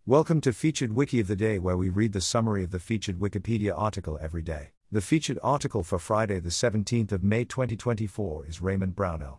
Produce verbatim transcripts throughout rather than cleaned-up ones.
Welcome to Featured Wiki of the Day, where we read the summary of the featured Wikipedia article every day. The featured article for Friday the seventeenth of May twenty twenty-four is Raymond Brownell.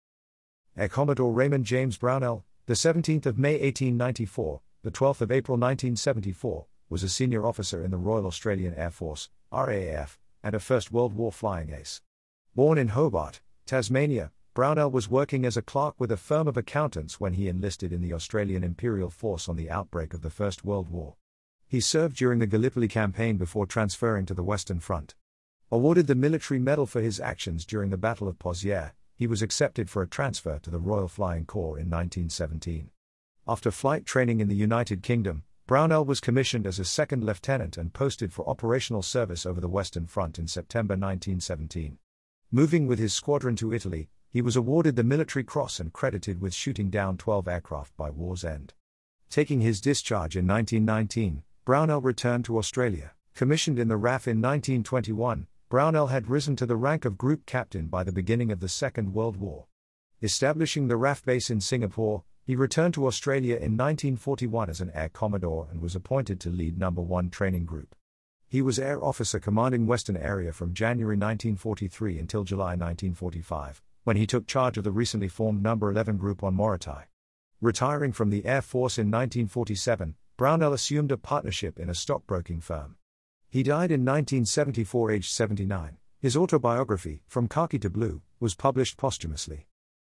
Air Commodore Raymond James Brownell, the seventeenth of May eighteen ninety-four, the twelfth of April nineteen seventy-four, was a senior officer in the Royal Australian Air Force, R A A F, and a First World War flying ace. Born in Hobart, Tasmania, Brownell was working as a clerk with a firm of accountants when he enlisted in the Australian Imperial Force on the outbreak of the First World War. He served during the Gallipoli campaign before transferring to the Western Front. Awarded the Military Medal for his actions during the Battle of Pozieres, he was accepted for a transfer to the Royal Flying Corps in nineteen seventeen. After flight training in the United Kingdom, Brownell was commissioned as a second lieutenant and posted for operational service over the Western Front in September nineteen seventeen. Moving with his squadron to Italy, he was awarded the Military Cross and credited with shooting down twelve aircraft by war's end. Taking his discharge in nineteen nineteen, Brownell returned to Australia. Commissioned in the R A F in nineteen twenty-one, Brownell had risen to the rank of Group Captain by the beginning of the Second World War. Establishing the R A F base in Singapore, he returned to Australia in nineteen forty-one as an Air Commodore and was appointed to lead Number one Training Group. He was Air Officer commanding Western Area from January nineteen forty-three until July nineteen forty-five, when he took charge of the recently formed Number eleven Group on Morotai. Retiring from the Air Force in nineteen forty-seven, Brownell assumed a partnership in a stockbroking firm. He died in nineteen seventy-four aged seventy-nine. His autobiography, From Khaki to Blue, was published posthumously.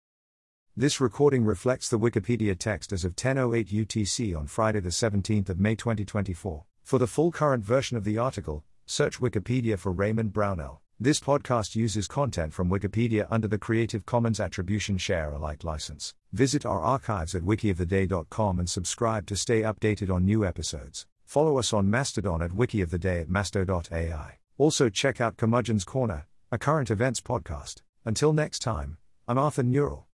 This recording reflects the Wikipedia text as of ten oh eight U T C on Friday the seventeenth of May twenty twenty-four. For the full current version of the article, search Wikipedia for Raymond Brownell. This podcast uses content from Wikipedia under the Creative Commons Attribution Share Alike license. Visit our archives at wiki of the day dot com and subscribe to stay updated on new episodes. Follow us on Mastodon at wikioftheday at masto dot A I. Also check out Curmudgeon's Corner, a current events podcast. Until next time, I'm Arthur Neural.